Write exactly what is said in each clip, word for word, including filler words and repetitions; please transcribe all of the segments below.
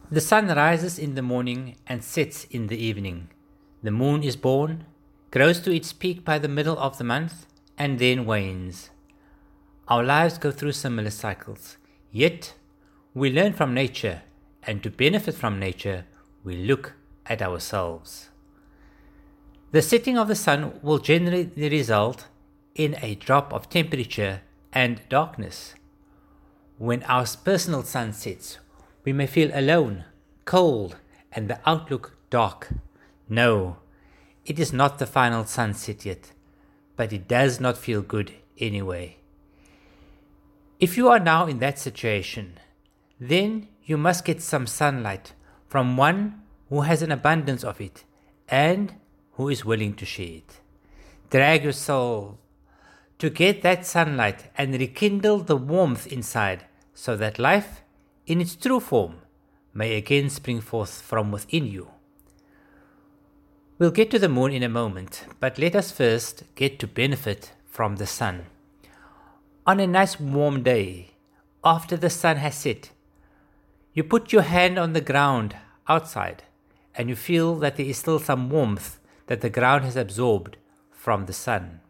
The sun rises in the morning and sets in the evening. The moon is born, grows to its peak by the middle of the month, and then wanes. Our lives go through similar cycles, yet we learn from nature, and to benefit from nature, we look at ourselves. The setting of the sun will generally result in a drop of temperature and darkness. When our personal sun sets, we may feel alone, cold, and the outlook dark. No, it is not the final sunset yet, but it does not feel good anyway. If you are now in that situation, then you must get some sunlight from one who has an abundance of it and who is willing to share it. Drag your soul to get that sunlight and rekindle the warmth inside so that life, in its true form, may again spring forth from within you. We'll get to the moon in a moment, but let us first get to benefit from the sun. On a nice warm day, after the sun has set, you put your hand on the ground outside and you feel that there is still some warmth that the ground has absorbed from the sun.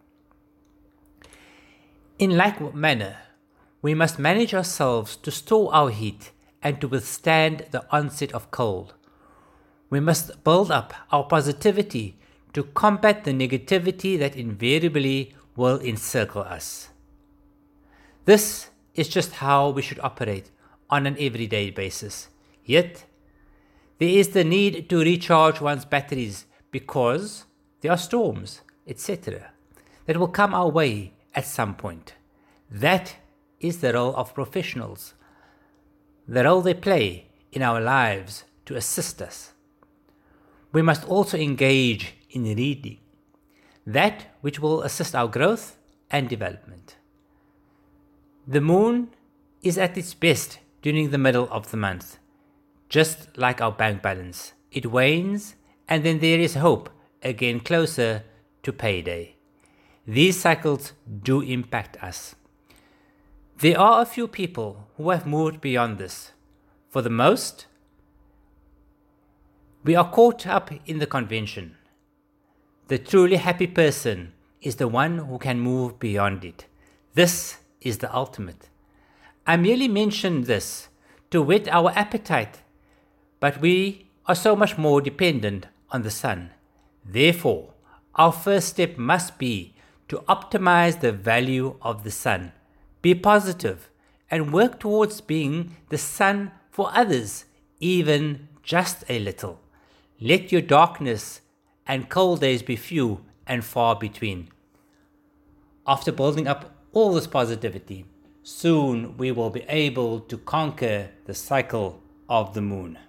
In like manner, we must manage ourselves to store our heat and to withstand the onset of cold. We must build up our positivity to combat the negativity that invariably will encircle us. This is just how we should operate on an everyday basis. Yet, there is the need to recharge one's batteries because there are storms, et cetera, that will come our way at some point. That is the role of professionals, the role they play in our lives to assist us. We must also engage in reading, that which will assist our growth and development. The moon is at its best during the middle of the month, just like our bank balance. It wanes and then there is hope again closer to payday. These cycles do impact us. There are a few people who have moved beyond this. For the most, we are caught up in the convention. The truly happy person is the one who can move beyond it. This is the ultimate. I merely mention this to whet our appetite, but we are so much more dependent on the sun. Therefore, our first step must be to optimize the value of the sun. Be positive and work towards being the sun for others, even just a little. Let your darkness and cold days be few and far between. After building up all this positivity, soon we will be able to conquer the cycle of the moon.